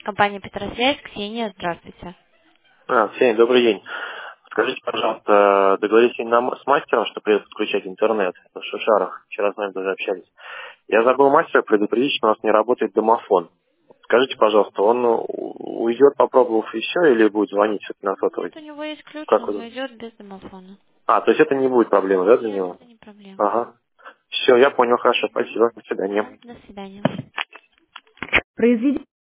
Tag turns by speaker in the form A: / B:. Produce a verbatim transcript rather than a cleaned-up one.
A: Компания Петросвязь, Ксения, здравствуйте.
B: А, Ксения, добрый день. Скажите, пожалуйста, договорились на м- с мастером, что придется включать интернет в Шушарах. Вчера с нами тоже общались. Я забыл мастера предупредить, что у нас не работает домофон. Скажите, пожалуйста, он у- уйдет, попробовав и все, или будет звонить все-таки на сотовый?
A: Вот у него есть ключ,
B: Как
A: он
B: вы?
A: зайдет без домофона.
B: А, то есть это не будет проблемы, да, для
A: Нет,
B: него?
A: это не проблема.
B: Ага. Все, я понял, хорошо, спасибо, до свидания.
A: Да, до свидания.
C: Произведение